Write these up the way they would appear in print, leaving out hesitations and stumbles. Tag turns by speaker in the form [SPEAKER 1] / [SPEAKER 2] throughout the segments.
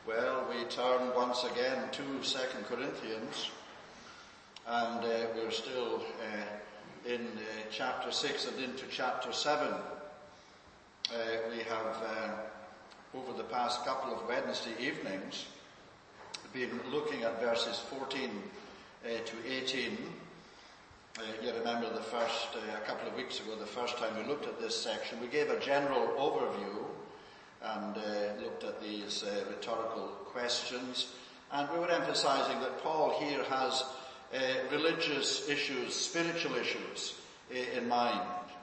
[SPEAKER 1] Well, we turn once again to 2 Corinthians, and we're still in chapter 6 and into chapter 7. We have, over the past couple of Wednesday evenings, been looking at verses 14 to 18. You remember the first, a couple of weeks ago, the first time we looked at this section, we gave a general overview and looked at these rhetorical questions, and we were emphasizing that Paul here has religious issues, spiritual issues in mind.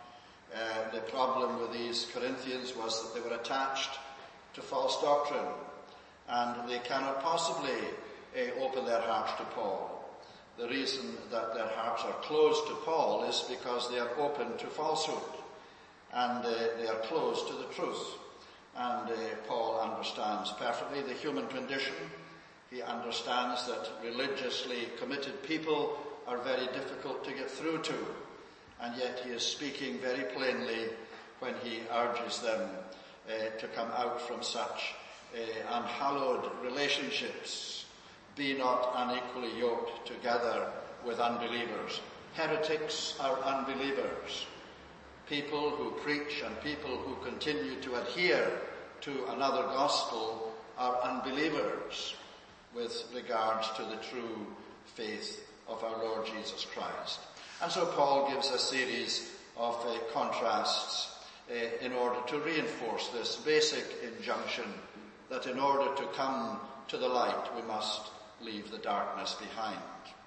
[SPEAKER 1] The problem with these Corinthians was that they were attached to false doctrine, and they cannot possibly open their hearts to Paul. The reason that their hearts are closed to Paul is because they are open to falsehood, and they are closed to the truth. And Paul understands perfectly the human condition. He understands that religiously committed people are very difficult to get through to. And yet he is speaking very plainly when he urges them to come out from such unhallowed relationships. Be not unequally yoked together with unbelievers. Heretics are unbelievers. People who preach and people who continue to adhere to another gospel are unbelievers with regards to the true faith of our Lord Jesus Christ. And so Paul gives a series of contrasts in order to reinforce this basic injunction that in order to come to the light we must leave the darkness behind.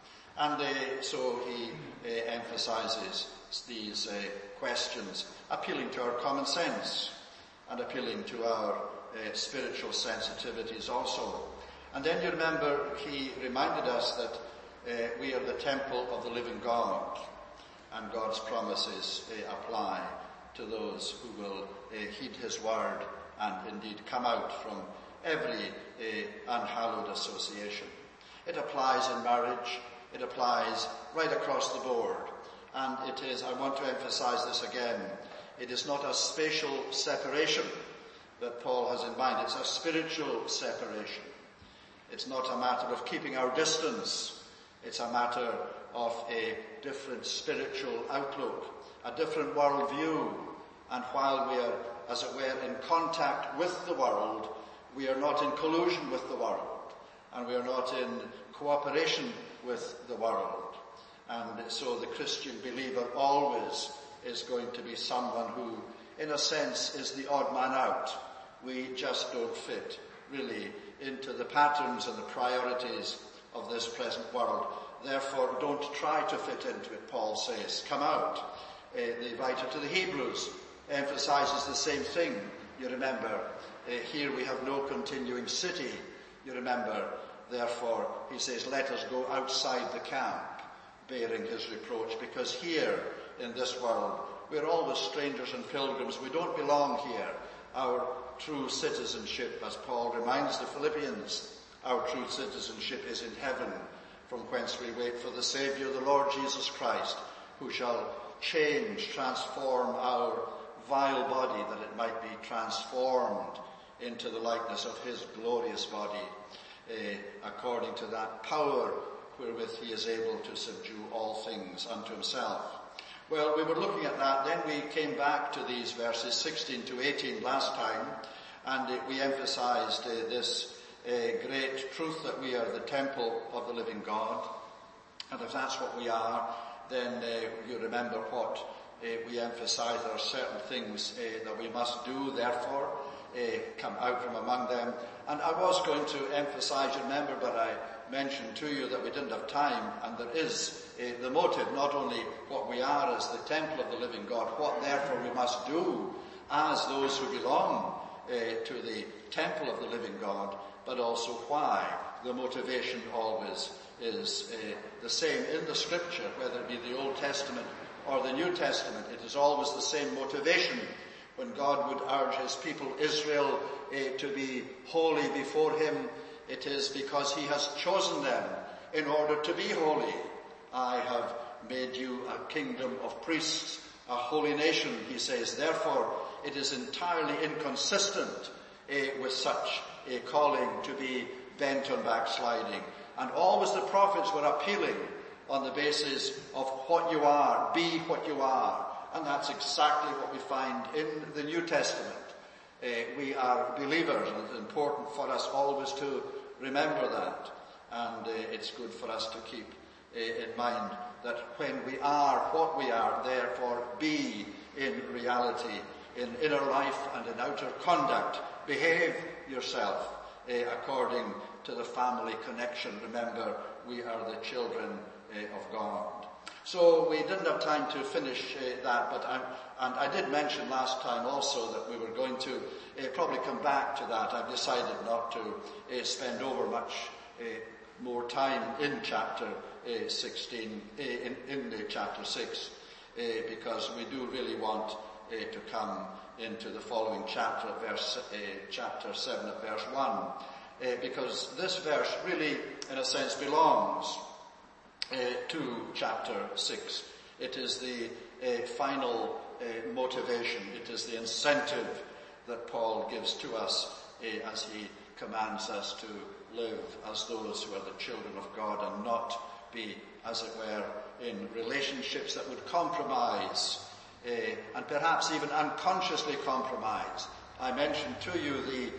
[SPEAKER 1] And so he emphasizes these questions, appealing to our common sense and appealing to our spiritual sensitivities also. And then you remember he reminded us that we are the temple of the living God, and God's promises apply to those who will heed his word and indeed come out from every unhallowed association. It applies in marriage, it applies right across the board. And it is, I want to emphasize this again, it is not a spatial separation that Paul has in mind, it's a spiritual separation. It's not a matter of keeping our distance, it's a matter of a different spiritual outlook, a different worldview. And while we are, as it were, in contact with the world, we are not in collusion with the world, and we are not in cooperation with the world. And so the Christian believer always is going to be someone who, in a sense, is the odd man out. We just don't fit, really, into the patterns and the priorities of this present world. Therefore, don't try to fit into it, Paul says. Come out. The writer to the Hebrews emphasizes the same thing. You remember, here we have no continuing city. You remember, therefore, he says, let us go outside the camp, bearing his reproach, because here in this world we're always strangers and pilgrims. We don't belong here. Our true citizenship, as Paul reminds the Philippians, our true citizenship is in heaven, from whence we wait for the Saviour, the Lord Jesus Christ, who shall change, transform our vile body, that it might be transformed into the likeness of his glorious body, according to that power wherewith he is able to subdue all things unto himself. Well, we were looking at that, then we came back to these verses 16 to 18 last time, and we emphasized this great truth that we are the temple of the living God. And if that's what we are, then you remember what we emphasized. There are certain things that we must do, therefore, come out from among them. And I was going to emphasize, you remember, but I mentioned to you that we didn't have time, and there is the motive, not only what we are as the temple of the living God, what therefore we must do as those who belong to the temple of the living God, but also why. The motivation always is the same in the scripture, whether it be the Old Testament or the New Testament. It is always the same motivation. When God would urge his people Israel to be holy before him, it is because he has chosen them in order to be holy. I have made you a kingdom of priests, a holy nation, he says. Therefore, it is entirely inconsistent with such a calling to be bent on backsliding. And always the prophets were appealing on the basis of what you are, be what you are. And that's exactly what we find in the New Testament. We are believers, and it's important for us always to remember that. And it's good for us to keep in mind that when we are what we are, therefore be in reality, in inner life and in outer conduct. Behave yourself according to the family connection. Remember, we are the children of God. So we didn't have time to finish that, but I did mention last time also that we were going to probably come back to that. I've decided not to spend over much more time in chapter 16, in chapter 6, because we do really want to come into the following chapter, chapter 7 of verse 1, because this verse really, in a sense, belongs to chapter 6. It is the final motivation. It is the incentive that Paul gives to us as he commands us to live as those who are the children of God and not be, as it were, in relationships that would compromise and perhaps even unconsciously compromise. I mentioned to you the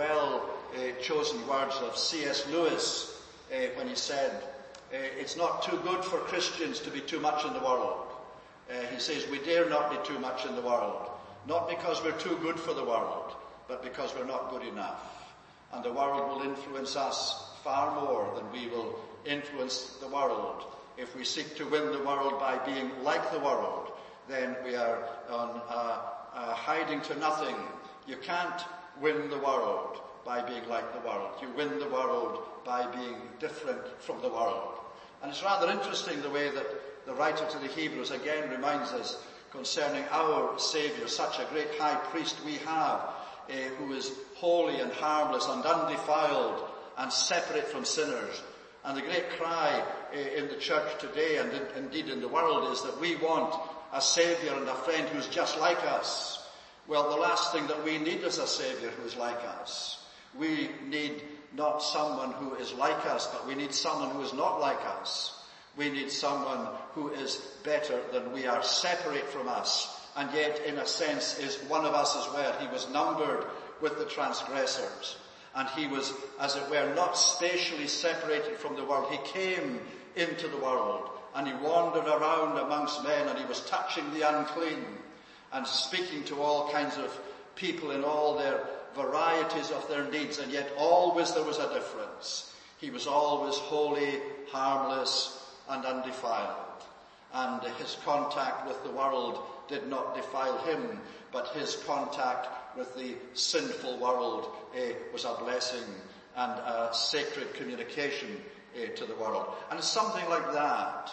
[SPEAKER 1] well-chosen words of C.S. Lewis when he said, it's not too good for Christians to be too much in the world. He says, we dare not be too much in the world, not because we're too good for the world, but because we're not good enough. And the world will influence us far more than we will influence the world. If we seek to win the world by being like the world, then we are on hiding to nothing. You can't win the world by being like the world. You win the world by being different from the world. And it's rather interesting the way that the writer to the Hebrews again reminds us concerning our Saviour, such a great high priest we have, who is holy and harmless and undefiled and separate from sinners. And the great cry in the church today and indeed in the world is that we want a Saviour and a friend who's just like us. Well, the last thing that we need is a Saviour who is like us. We need not someone who is like us, but we need someone who is not like us. We need someone who is better than we are, separate from us, and yet in a sense is one of us as well. He was numbered with the transgressors, and he was, as it were, not spatially separated from the world. He came into the world, and he wandered around amongst men, and he was touching the unclean, and speaking to all kinds of people in all their varieties of their needs, and yet always there was a difference. He was always holy, harmless, and undefiled. And his contact with the world did not defile him, but his contact with the sinful world was a blessing and a sacred communication to the world. And it's something like that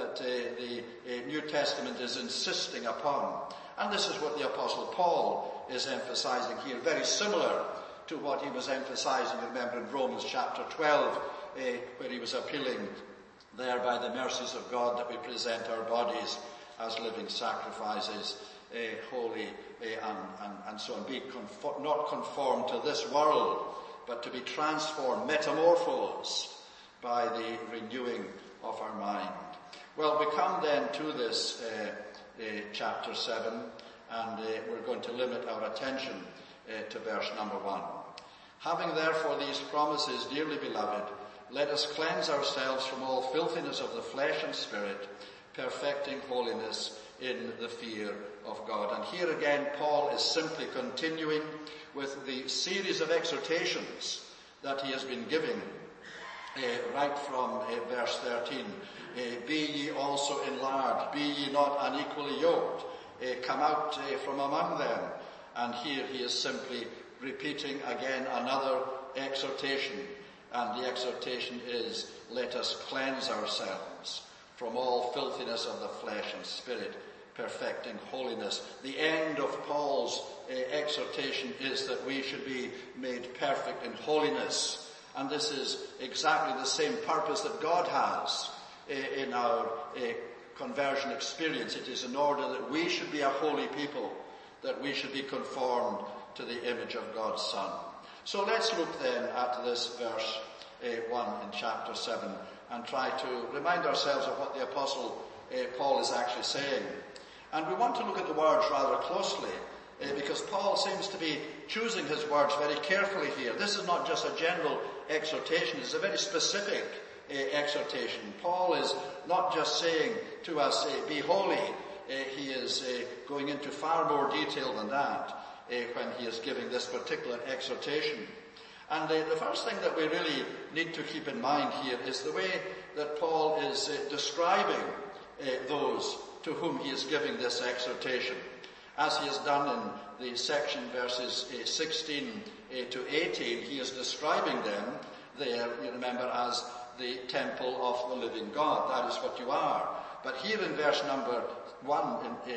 [SPEAKER 1] the New Testament is insisting upon. And this is what the Apostle Paul is emphasizing here, very similar to what he was emphasizing, remember, in Romans chapter 12, where he was appealing there by the mercies of God that we present our bodies as living sacrifices, holy, and so on. Be not conformed to this world, but to be transformed, metamorphosed by the renewing of our mind. Well, we come then to this chapter 7, and we're going to limit our attention to verse number 1. Having therefore these promises, dearly beloved, let us cleanse ourselves from all filthiness of the flesh and spirit, perfecting holiness in the fear of God. And here again, Paul is simply continuing with the series of exhortations that he has been giving right from verse 13. Be ye also enlarged, be ye not unequally yoked, come out from among them. And here he is simply repeating again another exhortation. And the exhortation is, let us cleanse ourselves from all filthiness of the flesh and spirit, perfecting holiness. The end of Paul's exhortation is that we should be made perfect in holiness. And this is exactly the same purpose that God has in our conversion experience. It is in order that we should be a holy people, that we should be conformed to the image of God's Son. So let's look then at this verse 1 in chapter 7 and try to remind ourselves of what the Apostle Paul is actually saying. And we want to look at the words rather closely because Paul seems to be choosing his words very carefully here. This is not just a general exhortation, it's a very specific exhortation. Paul is not just saying to us, be holy. He is going into far more detail than that when he is giving this particular exhortation. And the first thing that we really need to keep in mind here is the way that Paul is describing those to whom he is giving this exhortation. As he has done in the section verses 16 to 18, he is describing them there, you remember, as the temple of the living God. That is what you are. But here in verse number 1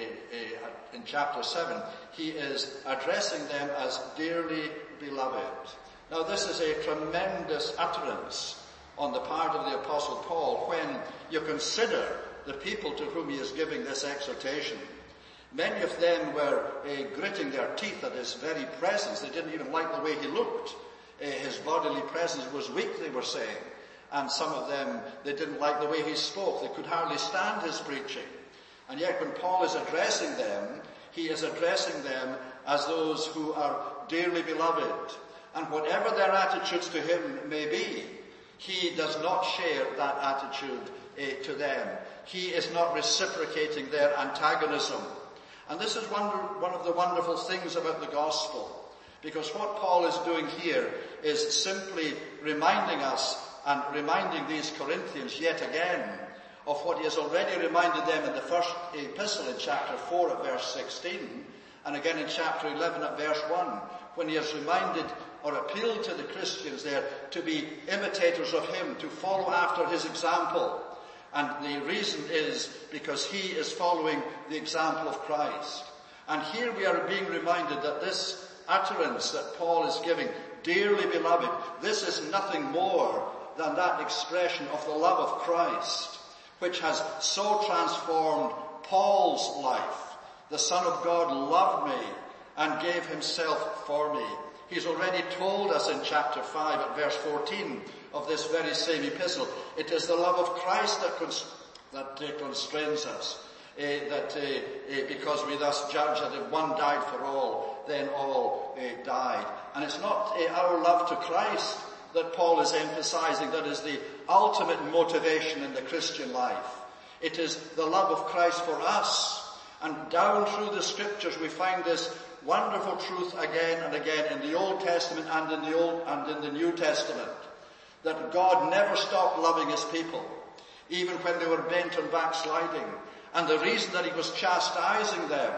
[SPEAKER 1] in chapter 7, he is addressing them as dearly beloved. Now this is a tremendous utterance on the part of the Apostle Paul when you consider the people to whom he is giving this exhortation. Many of them were gritting their teeth at his very presence. They didn't even like the way he looked. His bodily presence was weak, they were saying. And some of them, they didn't like the way he spoke. They could hardly stand his preaching. And yet when Paul is addressing them, he is addressing them as those who are dearly beloved. And whatever their attitudes to him may be, he does not share that attitude to them. He is not reciprocating their antagonism. And this is one of the wonderful things about the gospel. Because what Paul is doing here is simply reminding us and reminding these Corinthians yet again of what he has already reminded them in the first epistle in chapter 4 at verse 16, and again in chapter 11 at verse 1, when he has reminded or appealed to the Christians there to be imitators of him, to follow after his example. And the reason is because he is following the example of Christ. And here we are being reminded that this utterance that Paul is giving, dearly beloved, this is nothing more than that expression of the love of Christ, which has so transformed Paul's life. The Son of God loved me and gave himself for me. He's already told us in chapter 5 at verse 14 of this very same epistle, it is the love of Christ that constrains us, because we thus judge that if one died for all, then all died. And it's not our love to Christ that Paul is emphasizing that is the ultimate motivation in the Christian life. It is the love of Christ for us. And down through the scriptures we find this wonderful truth again and again in the Old Testament and in the New Testament, that God never stopped loving his people, even when they were bent on backsliding. And the reason that he was chastising them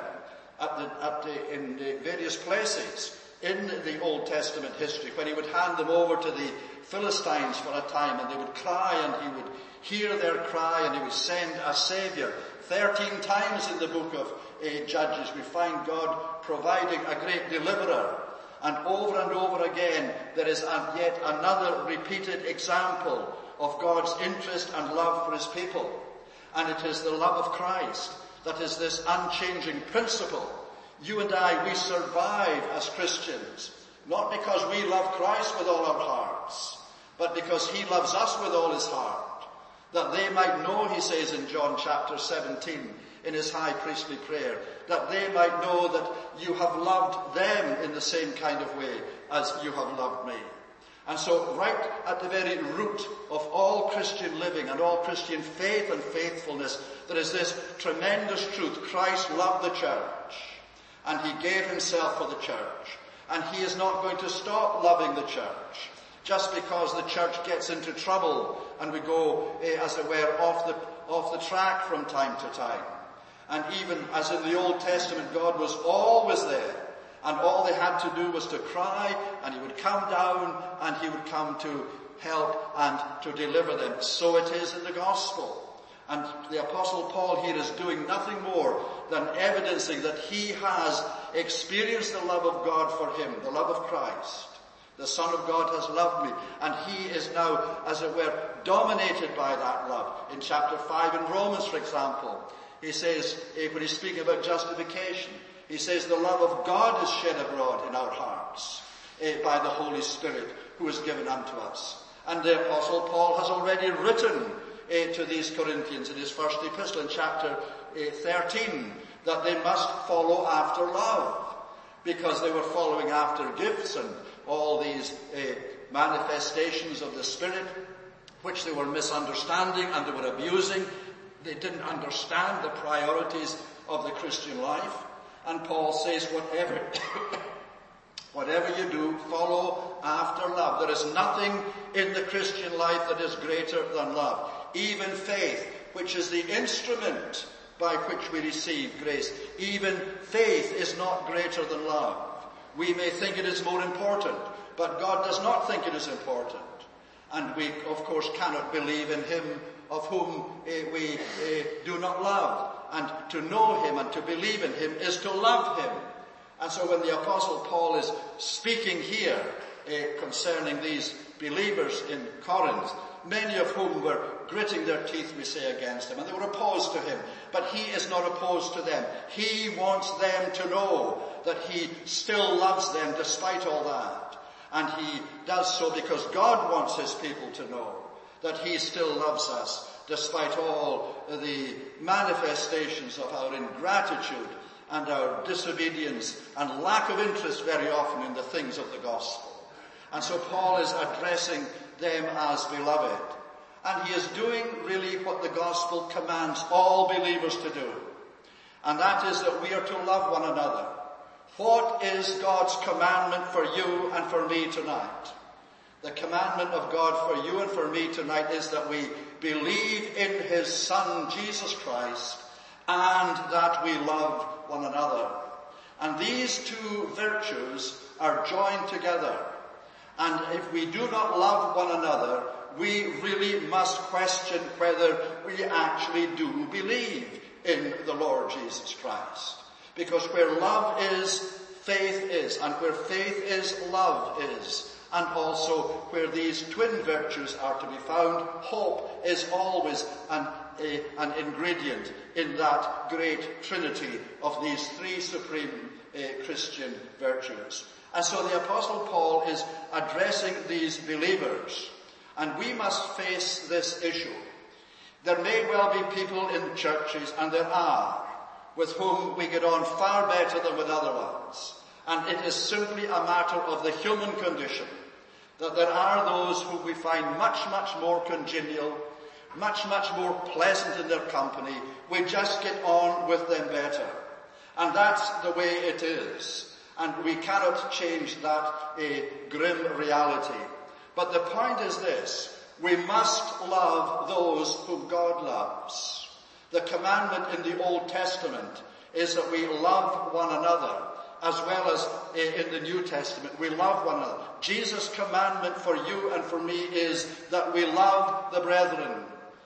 [SPEAKER 1] in the various places in the Old Testament history, when he would hand them over to the Philistines for a time, and they would cry, and he would hear their cry, and he would send a Savior. 13 times in the book of Judges we find God providing a great deliverer. And over again there is yet another repeated example of God's interest and love for his people. And it is the love of Christ that is this unchanging principle. You and I, we survive as Christians, not because we love Christ with all our hearts, but because he loves us with all his heart. That they might know, he says in John chapter 17, in his high priestly prayer, that they might know that you have loved them in the same kind of way as you have loved me. And so right at the very root of all Christian living and all Christian faith and faithfulness, there is this tremendous truth. Christ loved the church, and he gave himself for the church. And he is not going to stop loving the church just because the church gets into trouble and we go, as it were, off the track from time to time. And even as in the Old Testament, God was always there. And all they had to do was to cry, and he would come down, and he would come to help and to deliver them. So it is in the gospel. And the Apostle Paul here is doing nothing more than evidencing that he has experienced the love of God for him, the love of Christ. The Son of God has loved me, and he is now, as it were, dominated by that love. In chapter 5 in Romans, for example, he says, when he's speaking about justification, He says the love of God is shed abroad in our hearts by the Holy Spirit who is given unto us. And the Apostle Paul has already written to these Corinthians in his first epistle in chapter 13 that they must follow after love, because they were following after gifts and all these manifestations of the Spirit, which they were misunderstanding and they were abusing. They didn't understand the priorities of the Christian life. And Paul says, whatever you do, follow after love. There is nothing in the Christian life that is greater than love. Even faith, which is the instrument by which we receive grace. Even faith is not greater than love. We may think it is more important, but God does not think it is important. And we, of course, cannot believe in him of whom we do not love. And to know him and to believe in him is to love him. And so when the Apostle Paul is speaking here concerning these believers in Corinth, many of whom were gritting their teeth, we say, against him, and they were opposed to him, but he is not opposed to them. He wants them to know that he still loves them despite all that. And he does so because God wants his people to know that he still loves us despite all the manifestations of our ingratitude and our disobedience and lack of interest very often in the things of the gospel. And so Paul is addressing them as beloved. And he is doing really what the gospel commands all believers to do. And that is that we are to love one another. What is God's commandment for you and for me tonight? The commandment of God for you and for me tonight is that we believe in his Son, Jesus Christ, and that we love one another. And these two virtues are joined together. And if we do not love one another, we really must question whether we actually do believe in the Lord Jesus Christ. Because where love is, faith is. And where faith is, love is. And also where these twin virtues are to be found, hope is always an ingredient in that great trinity of these three supreme Christian virtues. And so the Apostle Paul is addressing these believers. And we must face this issue. There may well be people in churches, and there are, with whom we get on far better than with other ones. And it is simply a matter of the human condition that there are those who we find much, much more congenial, much, much more pleasant in their company. We just get on with them better. And that's the way it is. And we cannot change that grim reality. But the point is this: we must love those whom God loves. The commandment in the Old Testament is that we love one another, as well as in the New Testament, we love one another. Jesus' commandment for you and for me is that we love the brethren.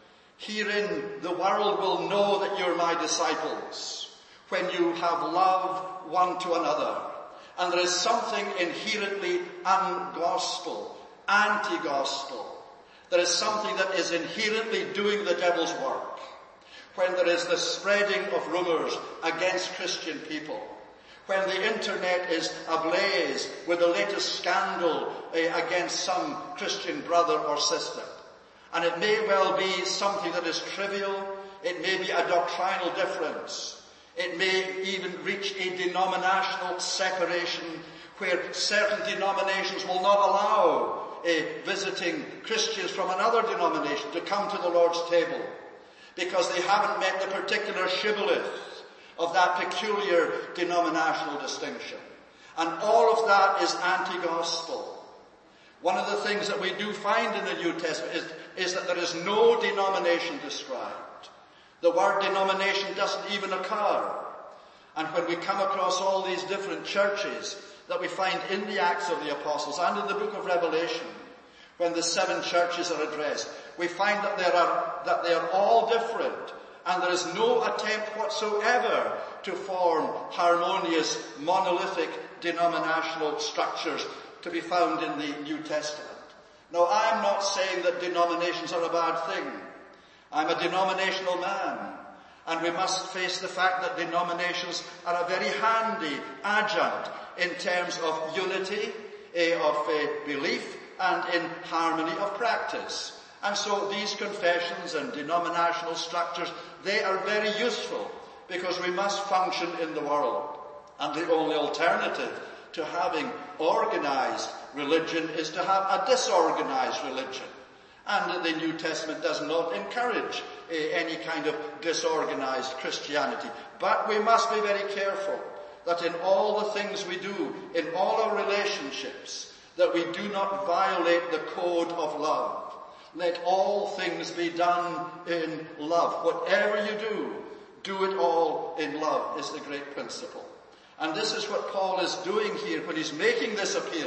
[SPEAKER 1] Herein the world will know that you're my disciples, when you have love one to another. And there is something inherently ungospel, anti-gospel. There is something that is inherently doing the devil's work when there is the spreading of rumors against Christian people, when the internet is ablaze with the latest scandal against some Christian brother or sister. And it may well be something that is trivial. It may be a doctrinal difference. It may even reach a denominational separation where certain denominations will not allow visiting Christians from another denomination to come to the Lord's table because they haven't met the particular shibboleth of that peculiar denominational distinction. And all of that is anti-gospel. One of the things that we do find in the New Testament is that there is no denomination described. The word denomination doesn't even occur. And when we come across all these different churches that we find in the Acts of the Apostles and in the book of Revelation, when the 7 churches are addressed, we find that they are all different, and there is no attempt whatsoever to form harmonious, monolithic, denominational structures to be found in the New Testament. Now, I'm not saying that denominations are a bad thing. I'm a denominational man. And we must face the fact that denominations are a very handy adjunct in terms of unity, of belief, and in harmony of practice. And so these confessions and denominational structures, they are very useful because we must function in the world. And the only alternative to having organized religion is to have a disorganized religion. And the New Testament does not encourage any kind of disorganized Christianity. But we must be very careful that in all the things we do, in all our relationships, that we do not violate the code of love. Let all things be done in love. Whatever you do it all in love is the great principle. And this is what Paul is doing here when he's making this appeal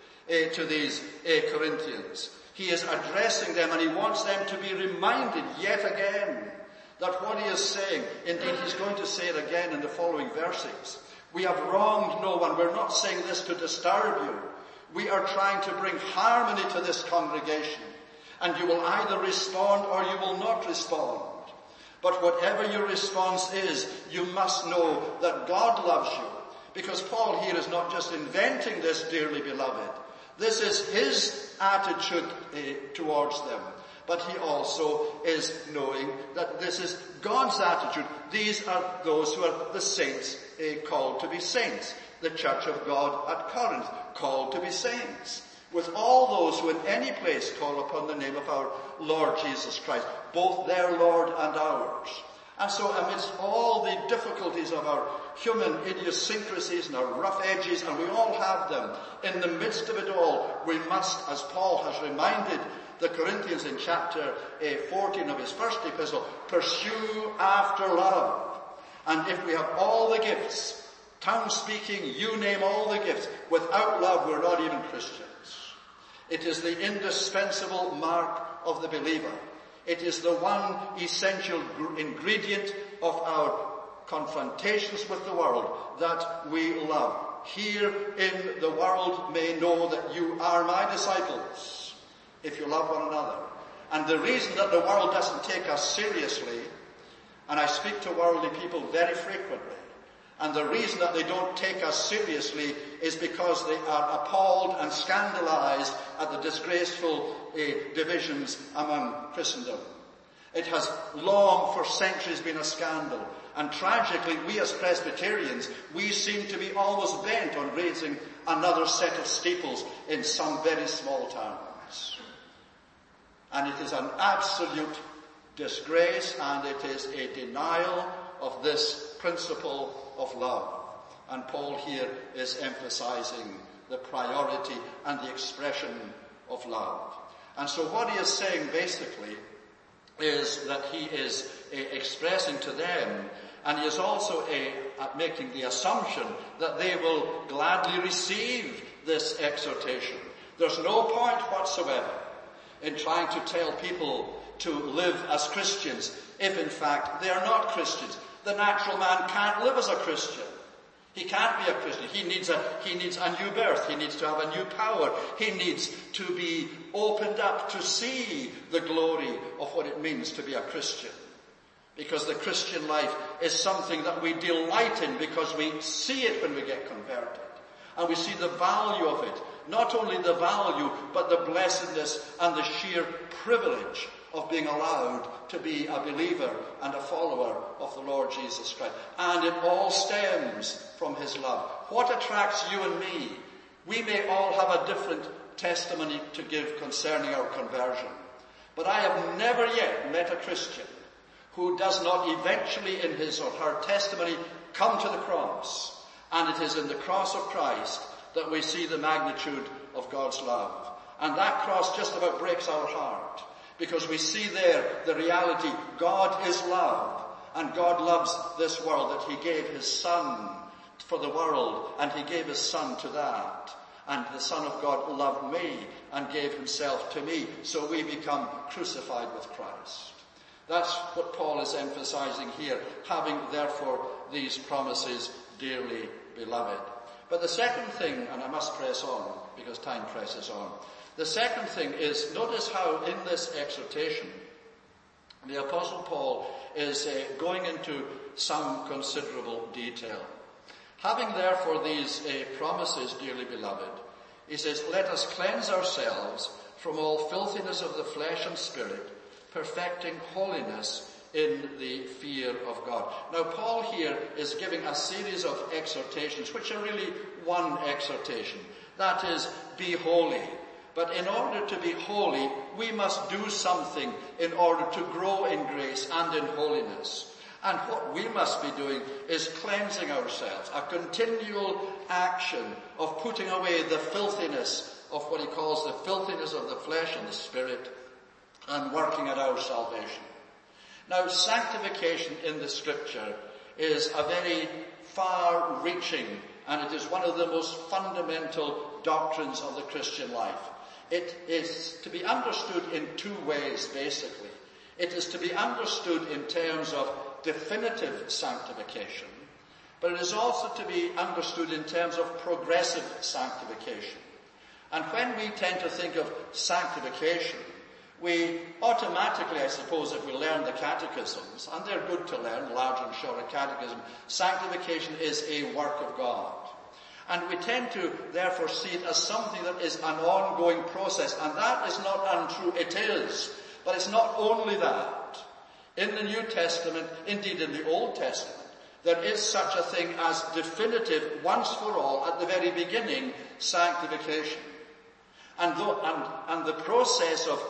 [SPEAKER 1] to these Corinthians. He is addressing them and he wants them to be reminded yet again that what he is saying, indeed he's going to say it again in the following verses. We have wronged no one. We're not saying this to disturb you. We are trying to bring harmony to this congregation. And you will either respond or you will not respond. But whatever your response is, you must know that God loves you. Because Paul here is not just inventing this, dearly beloved. This is his attitude towards them. But he also is knowing that this is God's attitude. These are those who are the saints, called to be saints. The church of God at Corinth, called to be saints. With all those who in any place call upon the name of our Lord Jesus Christ, both their Lord and ours. And so amidst all the difficulties of our human idiosyncrasies and our rough edges, and we all have them, in the midst of it all, we must, as Paul has reminded the Corinthians in chapter 14 of his first epistle, pursue after love. And if we have all the gifts, tongue speaking, you name all the gifts, without love we're not even Christians. It is the indispensable mark of the believer. It is the one essential ingredient of our confrontations with the world, that we love. Here in the world may know that you are my disciples, if you love one another. And the reason that the world doesn't take us seriously, and I speak to worldly people very frequently, and the reason that they don't take us seriously is because they are appalled and scandalized at the disgraceful divisions among Christendom. It has long, for centuries, been a scandal. And tragically, we as Presbyterians, we seem to be always bent on raising another set of steeples in some very small towns. And it is an absolute disgrace, and it is a denial of this principle of love. And Paul here is emphasizing the priority and the expression of love. And so what he is saying basically is that he is expressing to them, and he is also making the assumption that they will gladly receive this exhortation. There's no point whatsoever in trying to tell people to live as Christians if in fact they are not Christians. The natural man can't live as a Christian. He can't be a Christian. He needs a new birth. He needs to have a new power. He needs to be opened up to see the glory of what it means to be a Christian. Because the Christian life is something that we delight in because we see it when we get converted. And we see the value of it. Not only the value, but the blessedness and the sheer privilege of being allowed to be a believer and a follower of the Lord Jesus Christ. And it all stems from his love. What attracts you and me? We may all have a different testimony to give concerning our conversion. But I have never yet met a Christian who does not eventually in his or her testimony come to the cross. And it is in the cross of Christ that we see the magnitude of God's love. And that cross just about breaks our heart. Because we see there the reality, God is love, and God loves this world, that he gave his Son for the world, and he gave his Son to that. And the Son of God loved me and gave himself to me, so we become crucified with Christ. That's what Paul is emphasizing here, having therefore these promises, dearly beloved. But the second thing, and I must press on because time presses on, the second thing is, notice how in this exhortation, The Apostle Paul is going into some considerable detail. Having therefore these promises, dearly beloved, he says, let us cleanse ourselves from all filthiness of the flesh and spirit, perfecting holiness in the fear of God. Now Paul here is giving a series of exhortations, which are really one exhortation. That is, be holy. But in order to be holy, we must do something in order to grow in grace and in holiness. And what we must be doing is cleansing ourselves, a continual action of putting away the filthiness of what he calls the filthiness of the flesh and the spirit, and working at our salvation. Now, sanctification in the Scripture is a very far-reaching, and it is one of the most fundamental doctrines of the Christian life. It is to be understood in two ways, basically. It is to be understood in terms of definitive sanctification, but it is also to be understood in terms of progressive sanctification. And when we tend to think of sanctification, we automatically, I suppose, if we learn the catechisms, and they're good to learn, large and short catechism, sanctification is a work of God. And we tend to, therefore, see it as something that is an ongoing process, and that is not untrue. It is. But it's not only that. In the New Testament, indeed in the Old Testament, there is such a thing as definitive, once for all, at the very beginning, sanctification. And the process of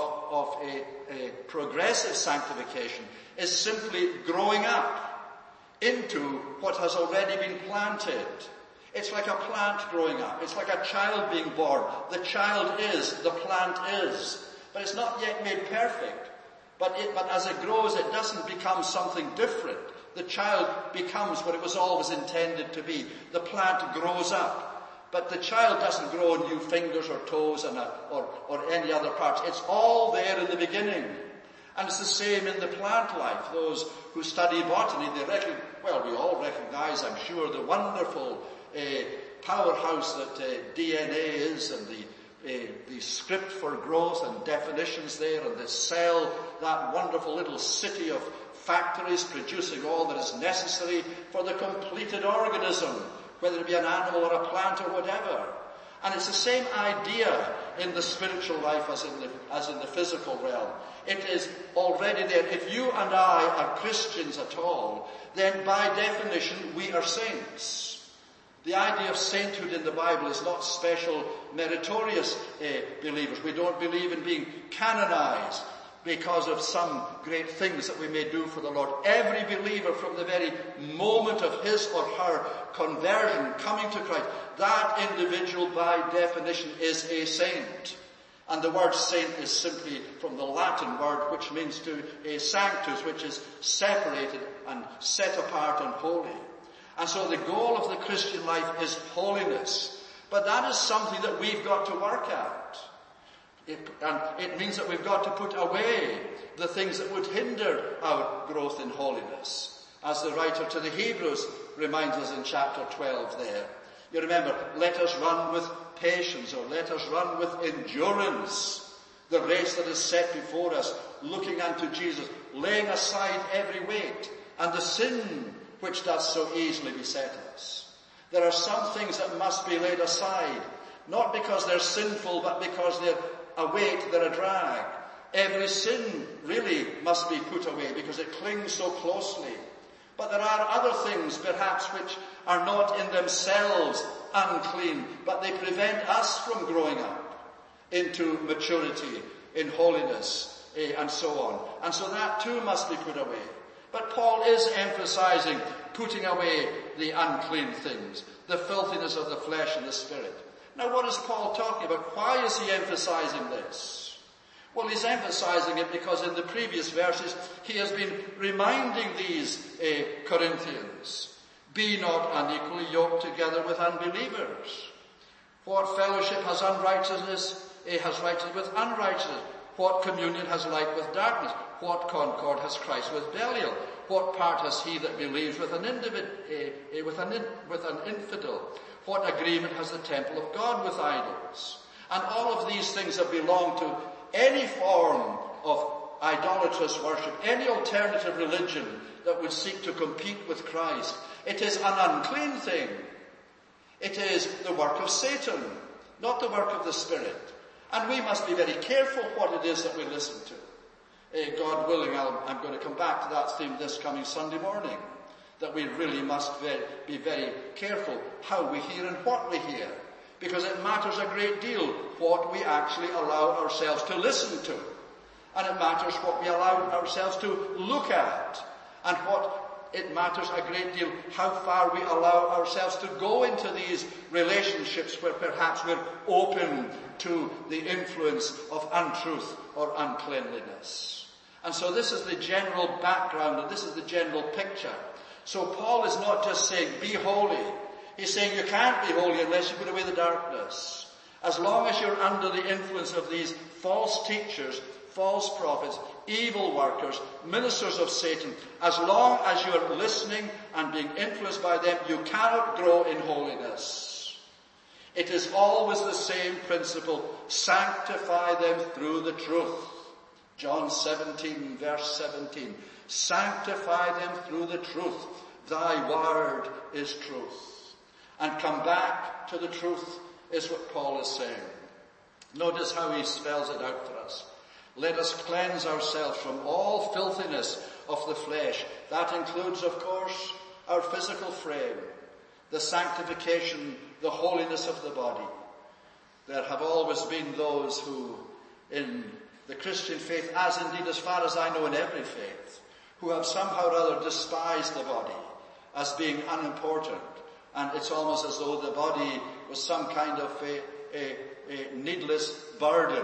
[SPEAKER 1] a progressive sanctification is simply growing up into what has already been planted. It's like a plant growing up. It's like a child being born. The child is, the plant is. But it's not yet made perfect. But as it grows, it doesn't become something different. The child becomes what it was always intended to be. The plant grows up. But the child doesn't grow new fingers or toes or any other parts. It's all there in the beginning. And it's the same in the plant life. Those who study botany, we all recognize, I'm sure, the wonderful powerhouse that DNA is, and the script for growth and definitions there, and the cell, that wonderful little city of factories producing all that is necessary for the completed organism, whether it be an animal or a plant or whatever. And it's the same idea in the spiritual life as in the physical realm. It is already there. If you and I are Christians at all, then by definition we are saints. The idea of sainthood in the Bible is not special meritorious believers. We don't believe in being canonized because of some great things that we may do for the Lord. Every believer, from the very moment of his or her conversion, coming to Christ, that individual by definition is a saint. And the word saint is simply from the Latin word which means to a sanctus, which is separated and set apart and holy. And so the goal of the Christian life is holiness. But that is something that we've got to work at. And it means that we've got to put away the things that would hinder our growth in holiness. As the writer to the Hebrews reminds us in chapter 12 there. You remember, let us run with patience, or let us run with endurance the race that is set before us, looking unto Jesus, laying aside every weight and the sin which does so easily beset us. There are some things that must be laid aside, not because they're sinful, but because they're a weight, they're a drag. Every sin really must be put away because it clings so closely. But there are other things perhaps which are not in themselves unclean, but they prevent us from growing up into maturity, in holiness, and so on. And so that too must be put away. But Paul is emphasizing putting away the unclean things, the filthiness of the flesh and the spirit. Now what is Paul talking about? Why is he emphasizing this? Well, he's emphasizing it because in the previous verses he has been reminding these Corinthians, be not unequally yoked together with unbelievers. What fellowship has unrighteousness? Has righteousness with unrighteousness. What communion has light with darkness? What concord has Christ with Belial? What part has he that believes with an infidel? What agreement has the temple of God with idols? And all of these things that belong to any form of idolatrous worship, any alternative religion that would seek to compete with Christ. It is an unclean thing. It is the work of Satan, not the work of the Spirit. And we must be very careful what it is that we listen to. God willing, I'm going to come back to that theme this coming Sunday morning, that we really must be very careful how we hear and what we hear, because it matters a great deal what we actually allow ourselves to listen to, and it matters what we allow ourselves to look at, and it matters a great deal how far we allow ourselves to go into these relationships where perhaps we're open to the influence of untruth or uncleanliness. And so this is the general background, and this is the general picture. So Paul is not just saying, be holy. He's saying you can't be holy unless you put away the darkness. As long as you're under the influence of these false teachers, false prophets, evil workers, ministers of Satan, as long as you're listening and being influenced by them, you cannot grow in holiness. It is always the same principle. Sanctify them through the truth. John 17, verse 17. Sanctify them through the truth. Thy word is truth. And come back to the truth is what Paul is saying. Notice how he spells it out for us. Let us cleanse ourselves from all filthiness of the flesh. That includes, of course, our physical frame, the sanctification, the holiness of the body. There have always been those who, in the Christian faith, as indeed as far as I know in every faith, who have somehow or other despised the body as being unimportant. And it's almost as though the body was some kind of a needless burden.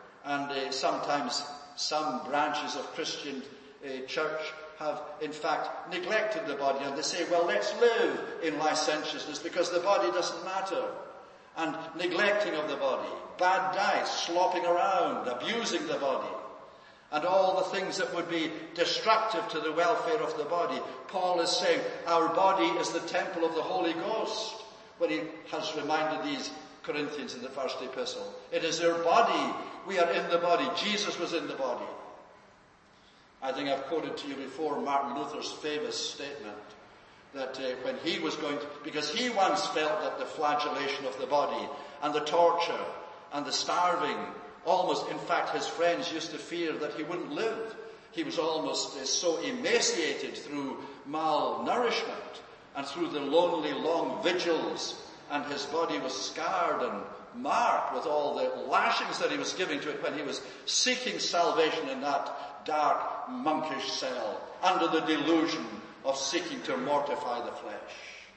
[SPEAKER 1] And sometimes some branches of Christian church have in fact neglected the body, and they say, well, let's live in licentiousness because the body doesn't matter. And neglecting of the body, bad diet, slopping around, abusing the body, and all the things that would be destructive to the welfare of the body. Paul is saying our body is the temple of the Holy Ghost, when he has reminded these Corinthians in the first epistle. It is their body. We are in the body. Jesus was in the body. I think I've quoted to you before Martin Luther's famous statement that when he was going to, because he once felt that the flagellation of the body and the torture and the starving, almost, in fact, his friends used to fear that he wouldn't live. He was almost so emaciated through malnourishment and through the lonely long vigils, and his body was scarred and marked with all the lashings that he was giving to it when he was seeking salvation in that dark monkish cell under the delusion of seeking to mortify the flesh.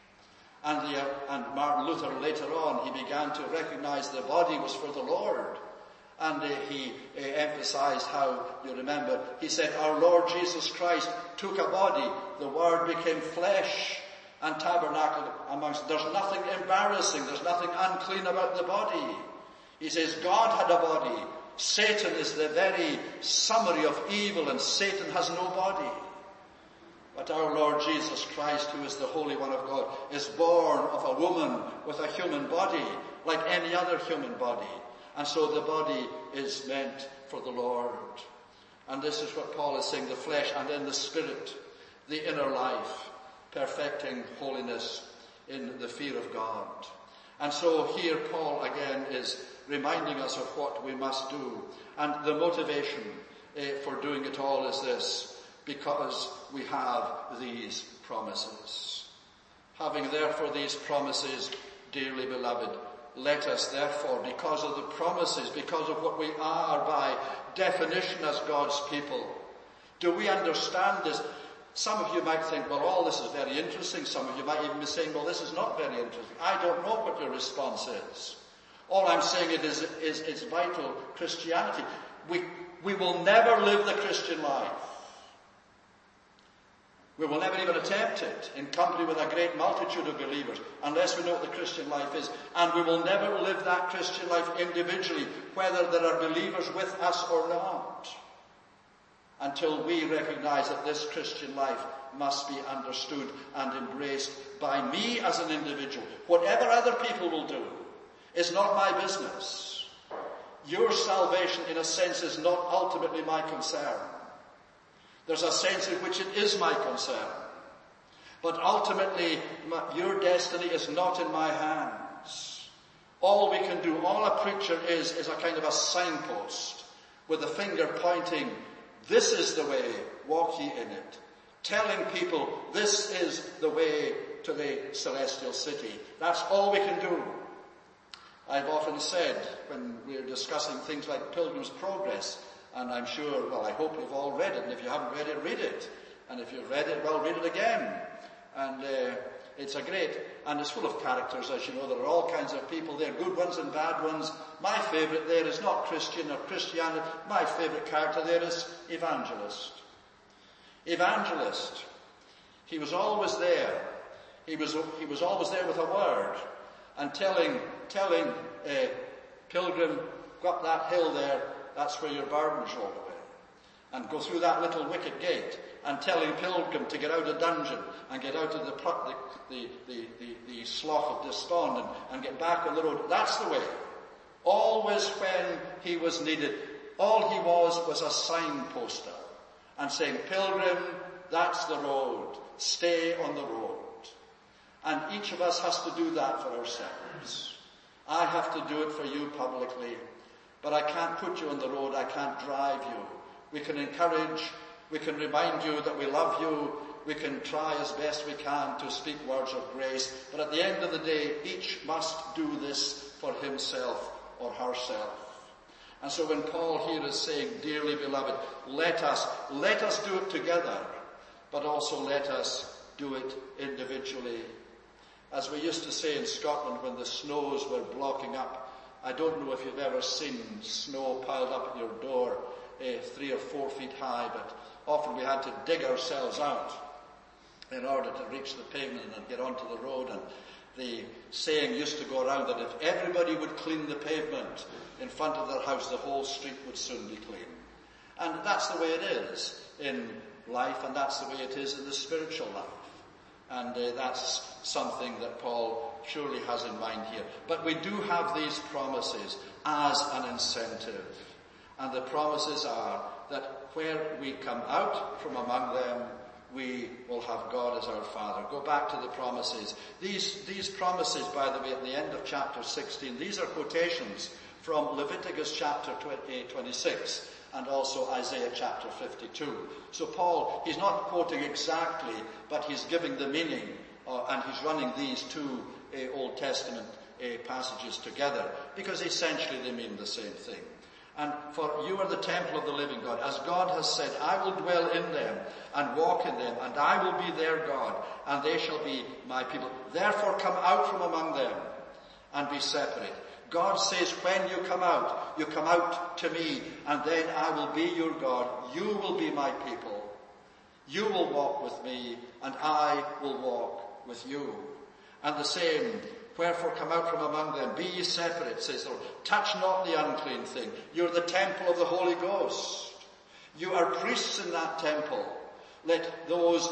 [SPEAKER 1] And Martin Luther later on, he began to recognize the body was for the Lord. And he emphasized how, you remember, he said, our Lord Jesus Christ took a body, the Word became flesh, and tabernacled amongst. There's nothing embarrassing, there's nothing unclean about the body. He says God had a body. Satan is the very summary of evil, and Satan has no body. But our Lord Jesus Christ, who is the Holy One of God, is born of a woman with a human body, like any other human body. And so the body is meant for the Lord. And this is what Paul is saying, the flesh and then the spirit, the inner life, perfecting holiness in the fear of God. And so here Paul again is reminding us of what we must do. And the motivation for doing it all is this: because we have these promises. Having therefore these promises, dearly beloved, let us therefore, because of the promises, because of what we are by definition as God's people, do we understand this? Some of you might think, well, all this is very interesting. Some of you might even be saying, well, this is not very interesting. I don't know what your response is. All I'm saying is it's vital Christianity. We will never live the Christian life. We will never even attempt it in company with a great multitude of believers unless we know what the Christian life is. And we will never live that Christian life individually, whether there are believers with us or not, until we recognize that this Christian life must be understood and embraced by me as an individual. Whatever other people will do is not my business. Your salvation, in a sense, is not ultimately my concern. There's a sense in which it is my concern. But ultimately, your destiny is not in my hands. All we can do, all a preacher is a kind of a signpost with a finger pointing, this is the way, walk ye in it. Telling people, this is the way to the celestial city. That's all we can do. I've often said, when we're discussing things like Pilgrim's Progress, and I'm sure, well, I hope you've all read it, and if you haven't read it, read it. And if you've read it, well, read it again. And it's a great, and it's full of characters, as you know. There are all kinds of people there, good ones and bad ones. My favourite there is not Christian or Christianity. My favourite character there is Evangelist. Evangelist. He was always there. He was always there with a word and telling Pilgrim, go up that hill there, that's where your burden's rolled away. And go through that little wicket gate, and telling Pilgrim to get out of dungeon and get out of the slough of despond and get back on the road. That's the way. Always when he was needed, all he was a signposter and saying, Pilgrim, that's the road. Stay on the road. And each of us has to do that for ourselves. I have to do it for you publicly, but I can't put you on the road. I can't drive you. We can encourage, we can remind you that we love you, we can try as best we can to speak words of grace, but at the end of the day, each must do this for himself or herself. And so when Paul here is saying, dearly beloved, let us do it together, but also let us do it individually. As we used to say in Scotland when the snows were blocking up, I don't know if you've ever seen snow piled up at your door, 3 or 4 feet high, but often we had to dig ourselves out in order to reach the pavement and get onto the road. And the saying used to go around that if everybody would clean the pavement in front of their house, the whole street would soon be clean. And that's the way it is in life, and that's the way it is in the spiritual life. And that's something that Paul surely has in mind here. But we do have these promises as an incentive. And the promises are that where we come out from among them, we will have God as our Father. Go back to the promises. These promises, by the way, at the end of chapter 16, these are quotations from Leviticus chapter 26 and also Isaiah chapter 52. So Paul, he's not quoting exactly, but he's giving the meaning, and he's running these two Old Testament passages together, because essentially they mean the same thing. And for you are the temple of the living God. As God has said, I will dwell in them and walk in them, and I will be their God, and they shall be my people. Therefore come out from among them and be separate. God says, when you come out to me, and then I will be your God. You will be my people. You will walk with me, and I will walk with you. And the same, wherefore come out from among them, be ye separate, says the Lord. Touch not the unclean thing. You're the temple of the Holy Ghost. You are priests in that temple. Let those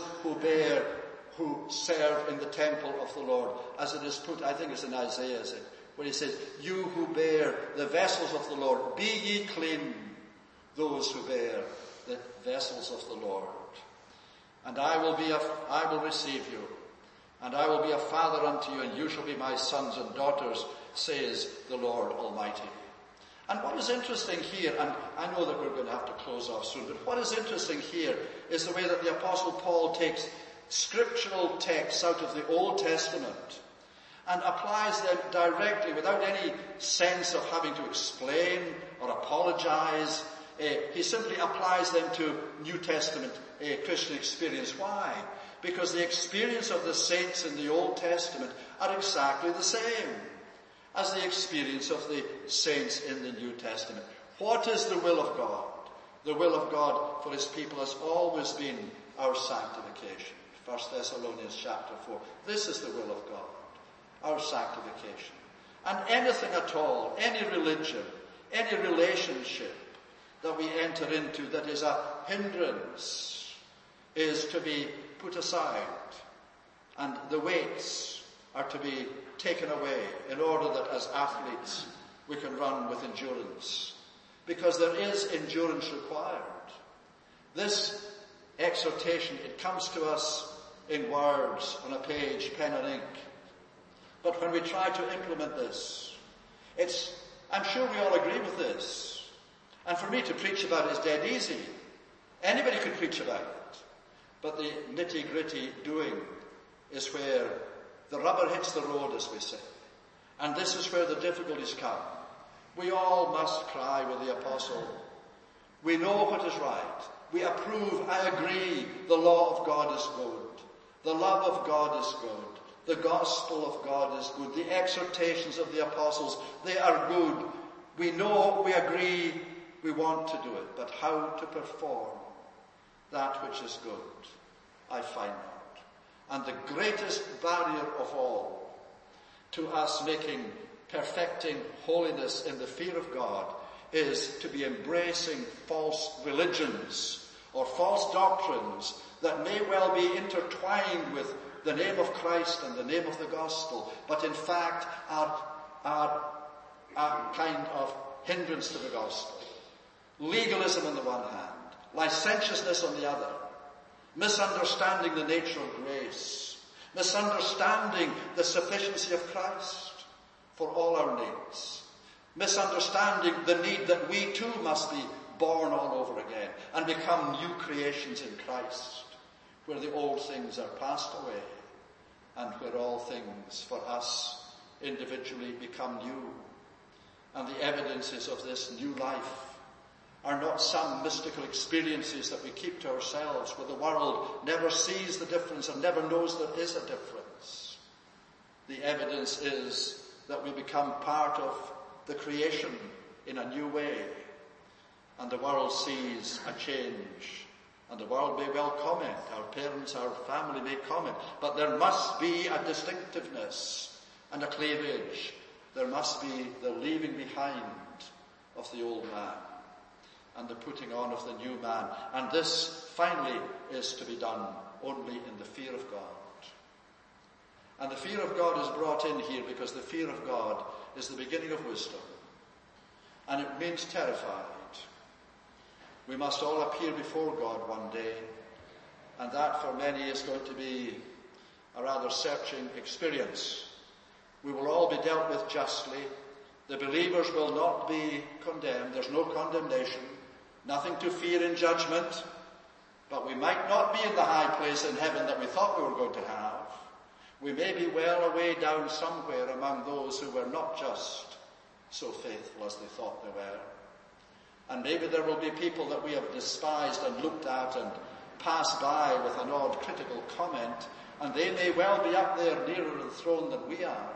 [SPEAKER 1] who serve in the temple of the Lord, as it is put, I think it's in Isaiah, is it? Where he says, you who bear the vessels of the Lord, be ye clean, those who bear the vessels of the Lord. And I will receive you, and I will be a father unto you, and you shall be my sons and daughters, says the Lord Almighty. And what is interesting here, and I know that we're going to have to close off soon, but what is interesting here is the way that the Apostle Paul takes scriptural texts out of the Old Testament and applies them directly without any sense of having to explain or apologize. He simply applies them to New Testament Christian experience. Why? Because the experience of the saints in the Old Testament are exactly the same as the experience of the saints in the New Testament. What is the will of God? The will of God for his people has always been our sanctification. 1 Thessalonians chapter 4. This is the will of God. Our sanctification. And anything at all, any religion, any relationship that we enter into that is a hindrance is to be put aside. And the weights are to be taken away in order that as athletes we can run with endurance, because there is endurance required. This exhortation, it comes to us in words on a page, pen and ink. But when we try to implement this, I'm sure we all agree with this. And for me to preach about it is dead easy. Anybody could preach about it. But the nitty-gritty doing is where the rubber hits the road, as we say. And this is where the difficulties come. We all must cry with the apostle. We know what is right. We approve, I agree, the law of God is good. The love of God is good. The gospel of God is good. The exhortations of the apostles, they are good. We know, we agree, we want to do it. But how to perform that which is good, I find out. And the greatest barrier of all to us perfecting holiness in the fear of God is to be embracing false religions or false doctrines that may well be intertwined with the name of Christ and the name of the gospel, but in fact are kind of hindrance to the gospel. Legalism on the one hand, licentiousness on the other, misunderstanding the nature of grace, misunderstanding the sufficiency of Christ for all our needs, misunderstanding the need that we too must be born all over again and become new creations in Christ, where the old things are passed away and where all things for us individually become new. And the evidences of this new life are not some mystical experiences that we keep to ourselves, where the world never sees the difference and never knows there is a difference. The evidence is that we become part of the creation in a new way, and the world sees a change. And the world may well comment, our parents, our family may comment, but there must be a distinctiveness and a cleavage. There must be the leaving behind of the old man and the putting on of the new man. And this finally is to be done only in the fear of God. And the fear of God is brought in here because the fear of God is the beginning of wisdom. And it means terrified. We must all appear before God one day, and that for many is going to be a rather searching experience. We will all be dealt with justly. The believers will not be condemned. There's no condemnation, nothing to fear in judgment, but we might not be in the high place in heaven that we thought we were going to have. We may be well away down somewhere among those who were not just so faithful as they thought they were. And maybe there will be people that we have despised and looked at and passed by with an odd critical comment, and they may well be up there nearer the throne than we are.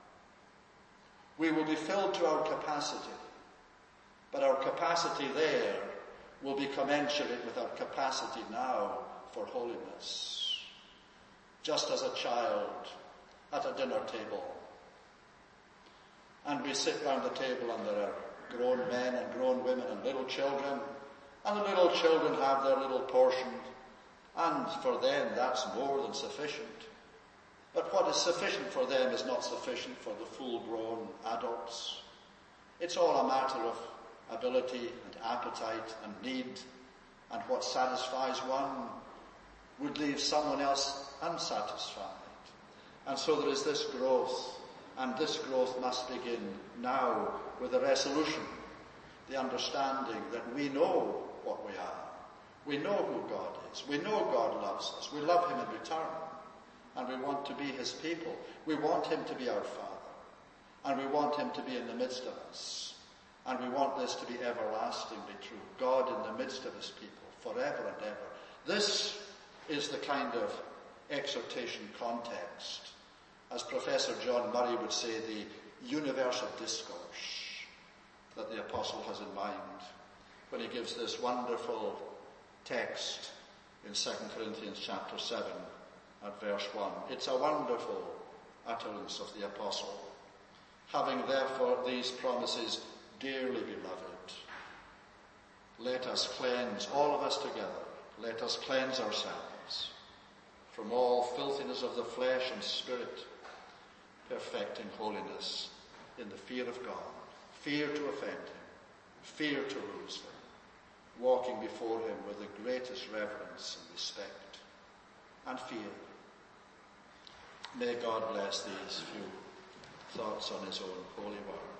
[SPEAKER 1] We will be filled to our capacity, but our capacity there will be commensurate with our capacity now for holiness. Just as a child at a dinner table, and we sit round the table and there are grown men and grown women and little children, and the little children have their little portion, and for them that's more than sufficient. But what is sufficient for them is not sufficient for the full-grown adults. It's all a matter of ability and appetite and need, and what satisfies one would leave someone else unsatisfied. And so there is this growth, and this growth must begin now with a resolution, the understanding that we know what we are. We know who God is. We know God loves us. We love him in return. And we want to be his people. We want him to be our Father. And we want him to be in the midst of us. And we want this to be everlastingly true. God in the midst of his people, forever and ever. This is the kind of exhortation context, as Professor John Murray would say, the universal discourse that the apostle has in mind when he gives this wonderful text in 2 Corinthians chapter 7 at verse 1. It's a wonderful utterance of the apostle. Having therefore these promises, dearly beloved, let us cleanse, all of us together, let us cleanse ourselves from all filthiness of the flesh and spirit, perfecting holiness in the fear of God. fear to offend him, fear to lose him, walking before him with the greatest reverence and respect and fear. May God bless these few thoughts on his own holy word.